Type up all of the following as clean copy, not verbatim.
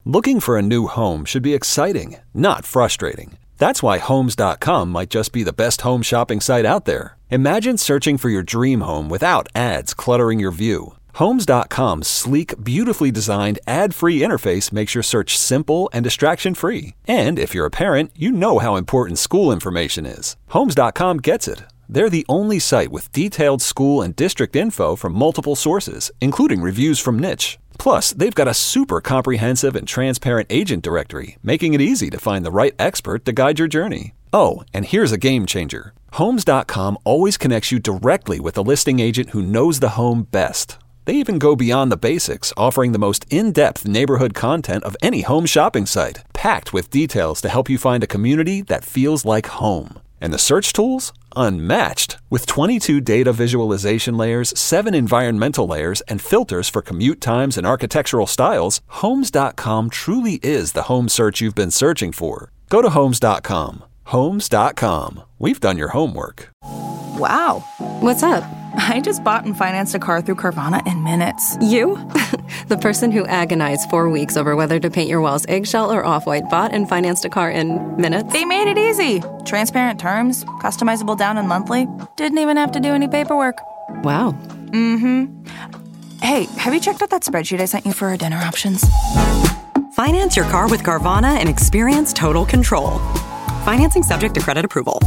Looking for a new home should be exciting, not frustrating. That's why Homes.com might just be the best home shopping site out there. Imagine searching for your dream home without ads cluttering your view. Homes.com's sleek, beautifully designed, ad-free interface makes your search simple and distraction-free. And if you're a parent, you know how important school information is. Homes.com gets it. They're the only site with detailed school and district info from multiple sources, including reviews from Niche. Plus, they've got a super comprehensive and transparent agent directory, making it easy to find the right expert to guide your journey. Oh, and here's a game changer. Homes.com always connects you directly with a listing agent who knows the home best. They even go beyond the basics, offering the most in-depth neighborhood content of any home shopping site, packed with details to help you find a community that feels like home. And the search tools? Unmatched. With 22 data visualization layers, 7 environmental layers, and filters for commute times and architectural styles, Homes.com truly is the home search you've been searching for. Go to Homes.com. Homes.com. We've done your homework. Wow. What's up? I just bought and financed a car through Carvana in minutes. You? The person who agonized 4 weeks over whether to paint your walls eggshell or off-white bought and financed a car in minutes? They made it easy. Transparent terms, customizable down and monthly. Didn't even have to do any paperwork. Wow. Mm-hmm. Hey, have you checked out that spreadsheet I sent you for our dinner options? Finance your car with Carvana and experience total control. Financing subject to credit approval.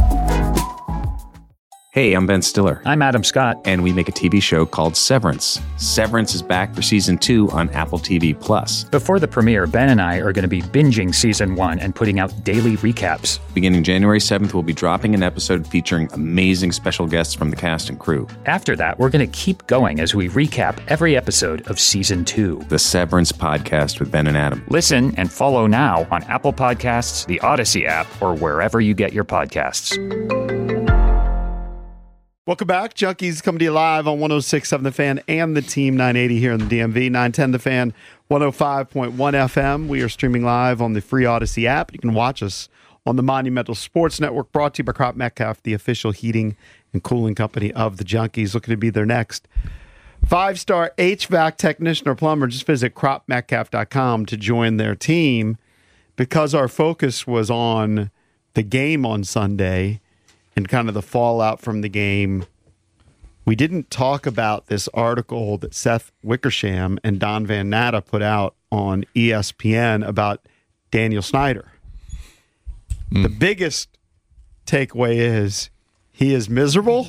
Hey, I'm Ben Stiller. I'm Adam Scott. And we make a TV show called Severance. Severance is back for season 2 on Apple TV+. Before the premiere, Ben and I are going to be binging season 1 and putting out daily recaps. Beginning January 7th, we'll be dropping an episode featuring amazing special guests from the cast and crew. After that, we're going to keep going as we recap every episode of season 2. The Severance Podcast with Ben and Adam. Listen and follow now on Apple Podcasts, the Odyssey app, or wherever you get your podcasts. Welcome back. Junkies coming to you live on 106.7 The Fan and the Team 980 here in the DMV. 910 The Fan, 105.1 FM. We are streaming live on the free Odyssey app. You can watch us on the Monumental Sports Network, brought to you by Crop Metcalf, the official heating and cooling company of the Junkies. Looking to be their next 5-star HVAC technician or plumber. Just visit cropmetcalf.com to join their team. Because our focus was on the game on Sunday and kind of the fallout from the game, we didn't talk about this article that Seth Wickersham and Don Van Natta put out on ESPN about Daniel Snyder. The biggest takeaway is he is miserable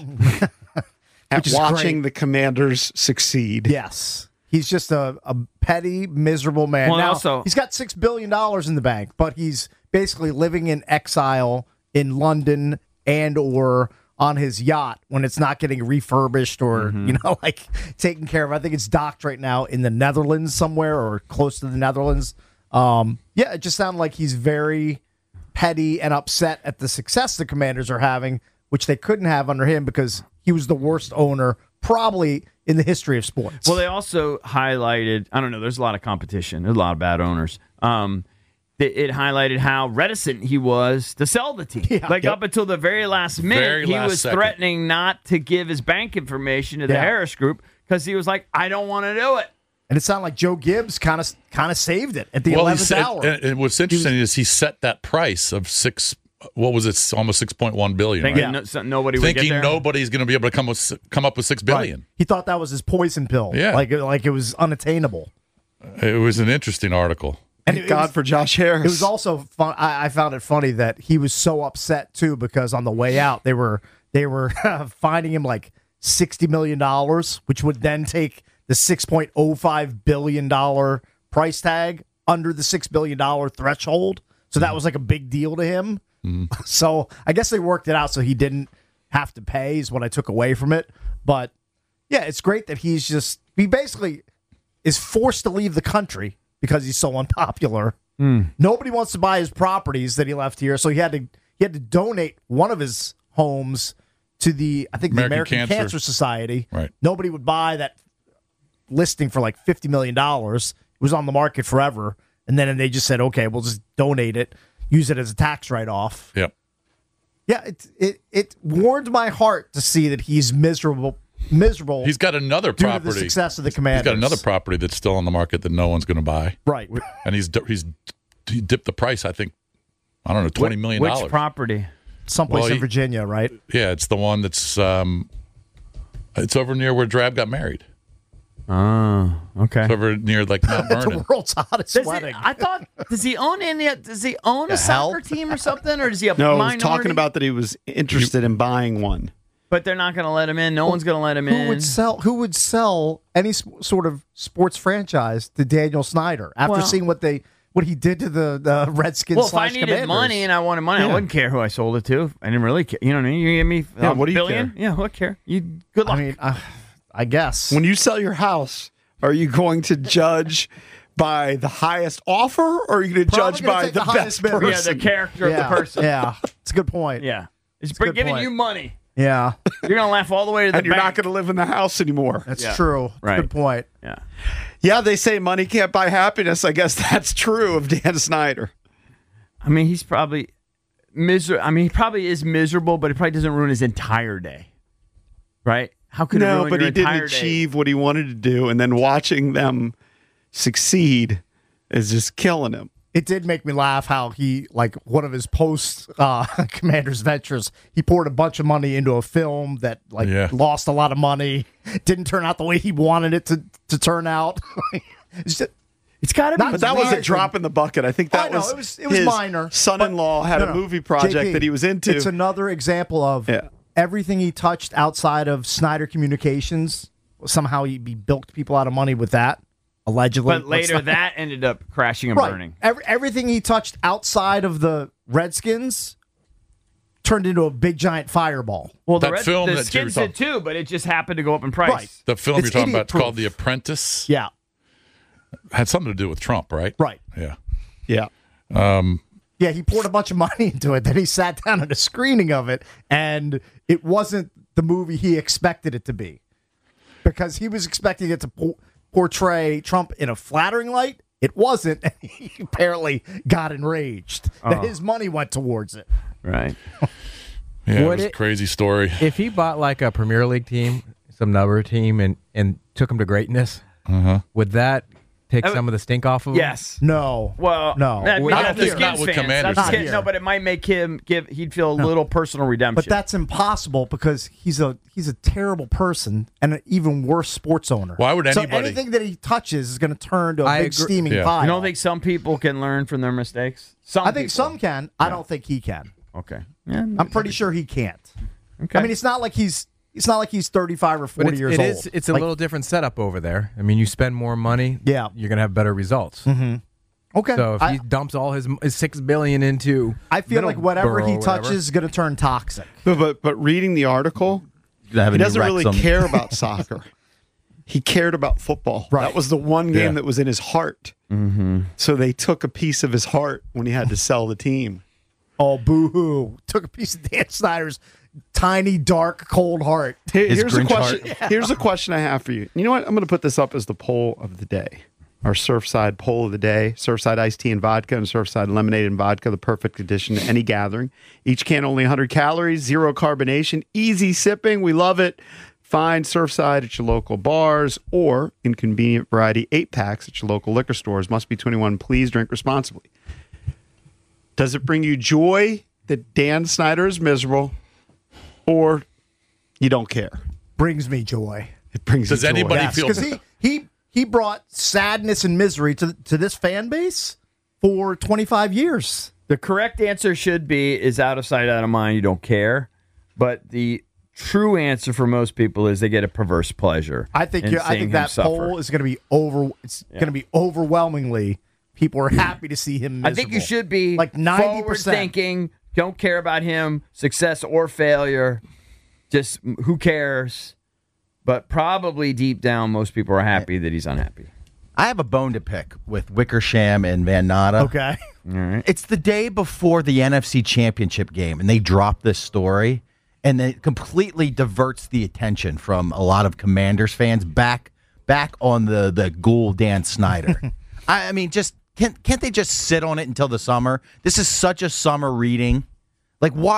at watching the Commanders succeed. Yes. He's just a petty, miserable man. Well, now, also, he's got $6 billion in the bank, but he's basically living in exile in London and or on his yacht when it's not getting refurbished or, like taken care of. I think it's docked right now in the Netherlands somewhere or close to the Netherlands. It just sounded like he's very petty and upset at the success the Commanders are having, which they couldn't have under him because he was the worst owner probably in the history of sports. Well, they also highlighted, I don't know, there's a lot of competition. There's a lot of bad owners. It highlighted how reticent he was to sell the team. Up until the very last minute, he was threatening not to give his bank information to the Harris Group because he was like, I don't want to do it. And it sounded like Joe Gibbs kind of saved it at the 11th hour. And what's interesting is he set that price of almost $6.1 billion. Thinking right? nobody would get there. Nobody's going to be able to come up with $6 billion. Right. He thought that was his poison pill. Yeah. Like it was unattainable. It was an interesting article. And Thank God for Josh Harris. It was also fun. I found it funny that he was so upset too because on the way out they were finding him like $60 million, which would then take the $6.05 billion price tag under the $6 billion threshold. So that was like a big deal to him. So I guess they worked it out so he didn't have to pay is what I took away from it. But yeah, it's great that he basically is forced to leave the country because he's so unpopular. Nobody wants to buy his properties that he left here, so he had to donate one of his homes to the American Cancer Society. Right. Nobody would buy that listing for like $50 million. It was on the market forever, and then they just said, okay, we'll just donate it, use it as a tax write-off. Yep. Yeah, it warmed my heart to see that he's miserable miserable. He's got another due property. to the success of the Commanders. He's got another property that's still on the market that no one's going to buy. Right. And he dipped the price, I think, I don't know, $20 million. Which property? Someplace in Virginia, right? Yeah, it's the one that's it's over near where Drab got married. Oh, okay. It's over near like Mount Vernon. The world's hottest wedding. Does he own a soccer team or something, or does he have No, minority? he was talking about that he was interested in buying one. But they're not going to let him in. No one's going to let him in. Who would sell any sort of sports franchise to Daniel Snyder after seeing what he did to the Redskins? Well, if I needed money and I wanted money, I wouldn't care who I sold it to. I didn't really care. You know what I mean? You give me what do you billion? care? Yeah, what care? Good luck. I mean, I guess. When you sell your house, are you going to judge by the highest offer, or are you going to judge by the best person? Yeah, the character of the person. Yeah, it's a good point. Yeah. It's giving you money. Yeah. You're going to laugh all the way to the and you're bank. not going to live in the house anymore. That's true. Right. Good point. Yeah. Yeah, they say money can't buy happiness. I guess that's true of Dan Snyder. I mean, he's probably miserable. I mean, he probably is miserable, but it probably doesn't ruin his entire day. Right? How could it ruin but your he didn't entire achieve what he wanted to do, and then watching them succeed is just killing him. It did make me laugh how he, like, one of his post Commander's ventures, he poured a bunch of money into a film that lost a lot of money, didn't turn out the way he wanted it to turn out. It's got to be. But that was a drop in the bucket. I think that it was his minor. Son-in-law had a movie project JP, that he was into. It's another example of everything he touched outside of Snyder Communications. Somehow he bilked people out of money with that. Allegedly. But later that ended up crashing and burning. Everything he touched outside of the Redskins turned into a big giant fireball. Well, the Skins did too, but it just happened to go up in price. Right. The film you're talking about is called The Apprentice. Yeah. Had something to do with Trump, right? Right. Yeah. Yeah. Yeah, he poured a bunch of money into it. Then he sat down at a screening of it, and it wasn't the movie he expected it to be. Because he was expecting it to portray Trump in a flattering light. It wasn't, and he apparently got enraged that his money went towards it. Right. Yeah, it was a crazy story. If he bought like a Premier League team, some number team, and took them to greatness, would that take some of the stink off of him? Yes. No. Well, no. I don't think not with Commanders. No, but it might make him he'd feel a little personal redemption. But that's impossible because he's a terrible person and an even worse sports owner. Why would anybody? So anything that he touches is going to turn to a big steaming pile. You don't think some people can learn from their mistakes? I think some can. I don't think he can. Okay. Yeah, I'm pretty sure he can't. Okay. I mean, it's not like he's 35 or 40 years old. It's a little different setup over there. I mean, you spend more money, you're going to have better results. Mm-hmm. Okay. So if he dumps all his $6 billion into, I feel like whatever he touches is going to turn toxic. But reading the article, he doesn't really care about soccer. He cared about football. Right. That was the one game that was in his heart. Mm-hmm. So they took a piece of his heart when he had to sell the team. Oh, boo-hoo. Took a piece of Dan Snyder's tiny, dark, cold heart. Here's a question. Here's a question I have for you. You know what? I'm going to put this up as the poll of the day. Our Surfside poll of the day. Surfside iced tea and vodka and Surfside lemonade and vodka, the perfect addition to any gathering. Each can only 100 calories, zero carbonation, easy sipping. We love it. Find Surfside at your local bars or in convenient variety 8-packs at your local liquor stores. Must be 21. Please drink responsibly. Does it bring you joy that Dan Snyder is miserable, or you don't care? Brings me joy. It brings. Does you joy. anybody feel? Because he brought sadness and misery to this fan base for 25 years. The correct answer should be is out of sight, out of mind. You don't care, but the true answer for most people is they get a perverse pleasure. I think that poll is going to be going to be overwhelmingly. People are happy to see him miserable. I think you should be like 90% forward thinking. Don't care about him, success or failure. Just who cares? But probably deep down, most people are happy that he's unhappy. I have a bone to pick with Wickersham and Van Natta. Okay. All right. It's the day before the NFC Championship game, and they drop this story, and it completely diverts the attention from a lot of Commanders fans back on the ghoul Dan Snyder. I mean, just can't they just sit on it until the summer? This is such a summer reading. Like, why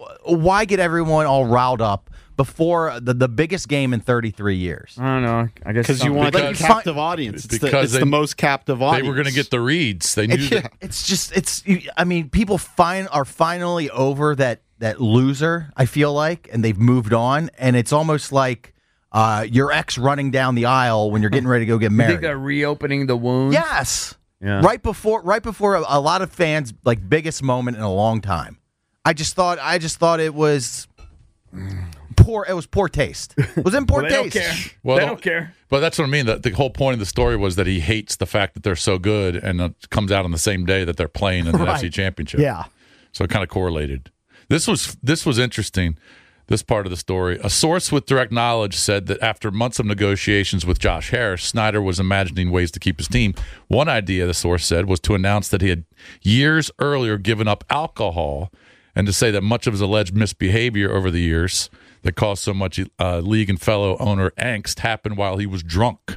why get everyone all riled up before the biggest game in 33 years? I don't know. I guess because you want a captive audience. It's the most captive audience. They were going to get the reads. They knew that. It's. I mean, people are finally over that loser. I feel like, and they've moved on, and it's almost like your ex running down the aisle when you're getting ready to go get married. You think they're reopening the wounds? Yes. Yeah. Right before a lot of fans' biggest moment in a long time. I just thought it was poor. It was poor taste. It was in poor taste. They don't care. But that's what I mean. The whole point of the story was that he hates the fact that they're so good, and it comes out on the same day that they're playing in the NFC Championship. Yeah. So it kind of correlated. This was interesting. This part of the story. A source with direct knowledge said that after months of negotiations with Josh Harris, Snyder was imagining ways to keep his team. One idea, the source said, was to announce that he had years earlier given up alcohol, and to say that much of his alleged misbehavior over the years that caused so much league and fellow owner angst happened while he was drunk.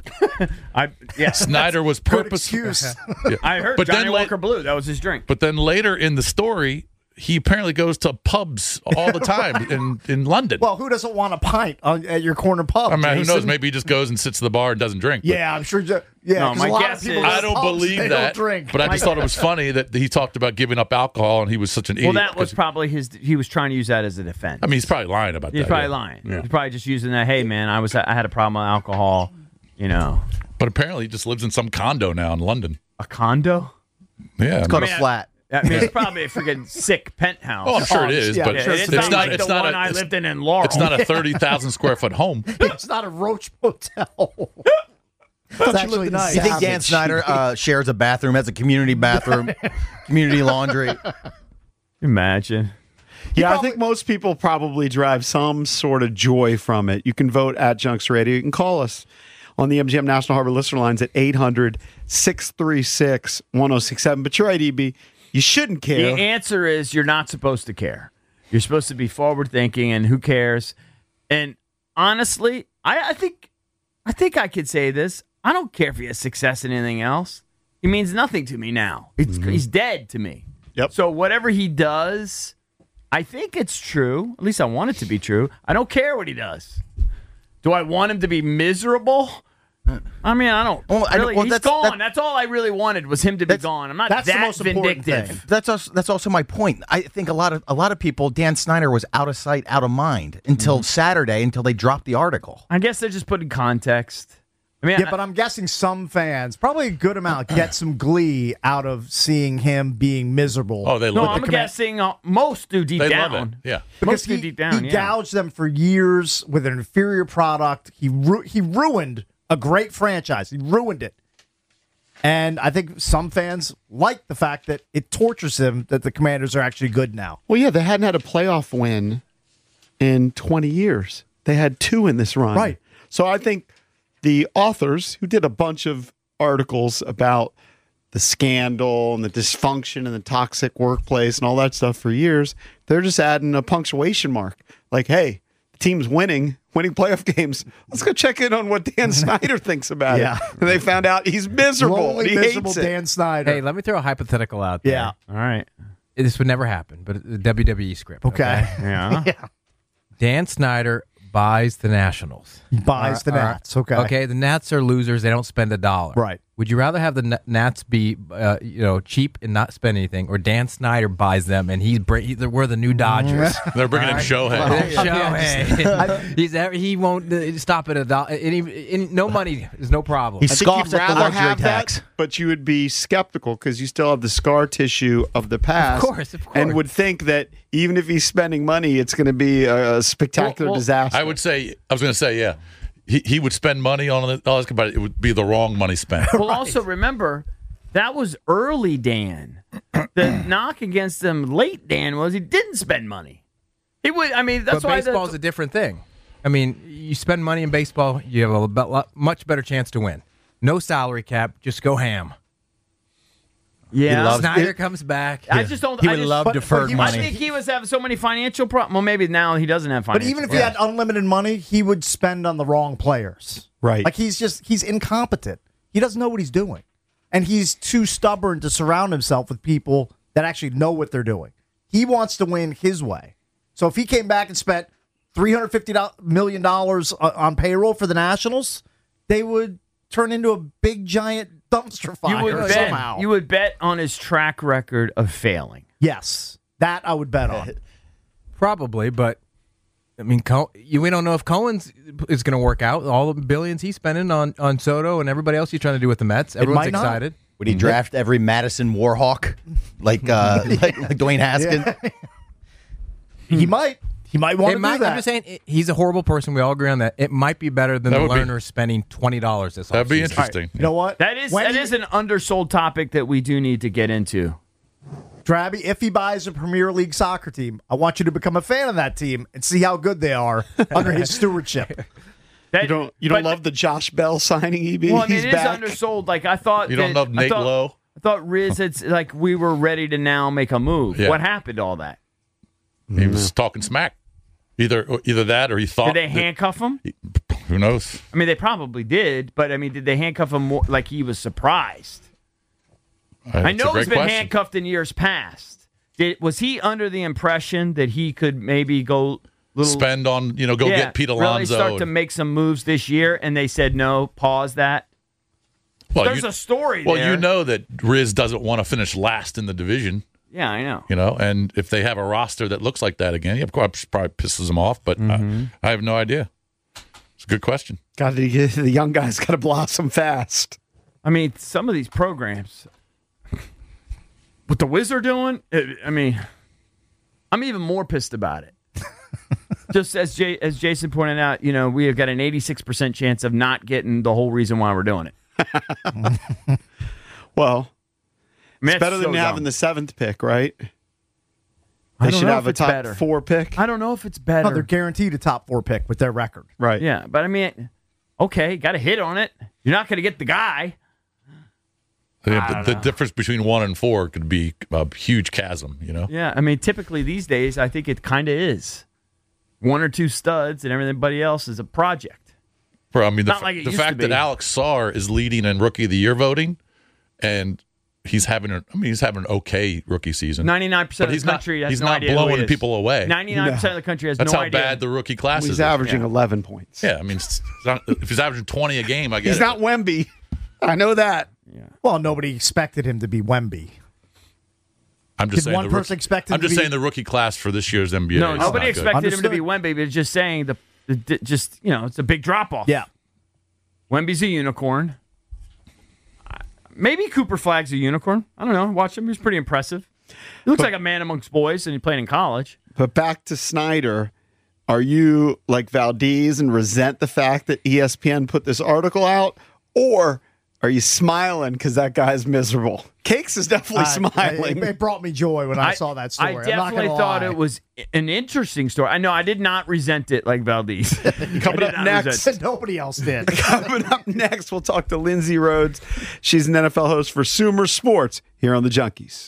Snyder was purposeful. I heard Johnny Walker Blue. That was his drink. But then later in the story, he apparently goes to pubs all the time in London. Well, who doesn't want a pint at your corner pub? I mean, Jason? who knows? Maybe he just goes and sits at the bar and doesn't drink. Yeah, I'm sure. Yeah, no, my guess is I don't believe that. Drink. But I just thought it was funny that he talked about giving up alcohol, and he was such an idiot. Well, that was probably he was trying to use that as a defense. I mean, he's probably lying about that. He's probably lying. Yeah. He's probably just using that. Hey, man, I had a problem with alcohol. You know. But apparently, he just lives in some condo now in London. A condo? It's Yeah, called a flat. I mean, it's probably a freaking sick penthouse. Oh, I'm sure it is, but it's not like the one I lived in Laurel. It's not a 30,000 square foot home. It's not a Roach Motel. It's actually nice. You think Dan Snyder shares a bathroom, has a community bathroom, community laundry? Imagine. Yeah, I think most people probably derive some sort of joy from it. You can vote at Junks Radio. You can call us on the MGM National Harbor listener lines at 800-636-1067. But you're right, EB. You shouldn't care. The answer is you're not supposed to care. You're supposed to be forward thinking, and who cares? And honestly, I think I could say this. I don't care if he has success in anything else. He means nothing to me now. He's dead to me. Yep. So whatever he does, I think it's true. At least I want it to be true. I don't care what he does. Do I want him to be miserable? I mean, I don't. He's gone. That's all I really wanted was him to be gone. I'm not that the most vindictive. Thing. That's also my point. I think a lot of people, Dan Snyder was out of sight, out of mind until Saturday, until they dropped the article. I guess they're just putting context. I mean, but I'm guessing some fans, probably a good amount, get some glee out of seeing him being miserable. Oh, they love it. I'm guessing most do deep down. Love it. Yeah, because he gouged them for years with an inferior product. He ruined a great franchise. He ruined it. And I think some fans like the fact that it tortures him that the Commanders are actually good now. Well, yeah, they hadn't had a playoff win in 20 years. They had 2 in this run. Right. So I think the authors who did a bunch of articles about the scandal and the dysfunction and the toxic workplace and all that stuff for years, they're just adding a punctuation mark. Like, hey, the team's winning playoff games. Let's go check in on what Dan Snyder thinks about it. And they found out he's miserable. He miserable hates Dan Snyder. Hey, let me throw a hypothetical out there. Yeah. All right. This would never happen, but the WWE script. Okay. Yeah. Dan Snyder buys the Nationals. He buys the Nats. Okay. Okay, the Nats are losers. They don't spend $1. Right. Would you rather have the Nats be cheap and not spend anything, or Dan Snyder buys them and we're the new Dodgers? They're bringing in Shohei. He won't stop at $1. No money is no problem. He scoffs at the luxury tax. But you would be skeptical because you still have the scar tissue of the past. Of course. And would think that even if he's spending money, it's going to be a spectacular disaster. I was going to say, yeah. He would spend money on it, but it would be the wrong money spent. Well, also remember, that was early Dan. The knock against him late Dan was he didn't spend money. He would. I mean, that's why baseball's a different thing. I mean, you spend money in baseball, you have a much better chance to win. No salary cap, just go ham. Yeah, Snyder comes back. I just don't. He would love deferred money. I think he was having so many financial problems. Well, maybe now he doesn't have financial. But even if he had unlimited money, he would spend on the wrong players. Right. Like he's incompetent. He doesn't know what he's doing. And he's too stubborn to surround himself with people that actually know what they're doing. He wants to win his way. So if he came back and spent $350 million on payroll for the Nationals, they would turn into a big, giant dumpster fire somehow. You would bet on his track record of failing. Yes, that I would bet on. Probably, but I mean, we don't know if Cohen's is going to work out. All the billions he's spending on Soto and everybody else he's trying to do with the Mets. Everyone's excited. Would he draft every Madison Warhawk like Dwayne Haskins? He might. He might want to do that. I'm just saying, he's a horrible person. We all agree on that. It might be better than the Lerner spending $20 this offseason. That'd be interesting. Right. You know what? That is an undersold topic that we do need to get into. Drabby, if he buys a Premier League soccer team, I want you to become a fan of that team and see how good they are under his stewardship. You don't love the Josh Bell signing, EB? Well, I mean, He's it back. is undersold. Like I thought. You don't love Nate Lowe? I thought Riz, it's like we were ready to now make a move. Yeah. What happened to all that? He was talking smack. Either that or he thought. Did they handcuff him? Who knows? I mean, they probably did, but I mean, did they handcuff him more, like he was surprised? I know he's been handcuffed in years past. Was he under the impression that he could maybe go spend on, get Pete Alonso? Really start to make some moves this year, and they said no, pause that. Well, there's a story there. Well, you know that Riz doesn't want to finish last in the division. Yeah, I know. And if they have a roster that looks like that again, of course, probably pisses them off, but I have no idea. It's a good question. The young guys got to blossom fast. I mean, some of these programs, what the Wiz are doing, I'm even more pissed about it. Just as Jason pointed out, we have got an 86% chance of not getting the whole reason why we're doing it. Well, it's better than having the 7th pick, right? They should have a top 4 pick. I don't know if it's better. No, they're guaranteed a top 4 pick with their record. Right. Yeah, but I mean, okay, got to hit on it. You're not going to get the guy. The difference between 1 and 4 could be a huge chasm, Yeah, I mean, typically these days, I think it kind of is. 1 or 2 studs and everybody else is a project. Bro, I mean, the like fact that Alex Sarr is leading in Rookie of the Year voting, and he's having an okay rookie season. 99% of the country has no idea. He's not blowing people away. 99% of the country has no idea. That's how bad the rookie class is. He's averaging 11 points. Yeah, I mean, if he's averaging 20 a game, I guess. He's not Wemby. I know that. Yeah. Well, nobody expected him to be Wemby. I'm just saying one person expected him to be... saying the rookie class for this year's NBA. No, nobody expected him to be Understood. Wemby, but just saying it's a big drop off. Yeah. Wemby's a unicorn. Maybe Cooper Flagg's a unicorn. I don't know. Watch him. He's pretty impressive. He looks like a man amongst boys, and he played in college. But back to Snyder, are you like Valdez and resent the fact that ESPN put this article out, or are you smiling because that guy's miserable? Cakes is definitely smiling. It brought me joy when I saw that story. I definitely thought it was an interesting story. I know I did not resent it like Valdez. Coming up next, nobody else did. Coming up next, we'll talk to Lindsay Rhodes. She's an NFL host for Sumer Sports here on the Junkies.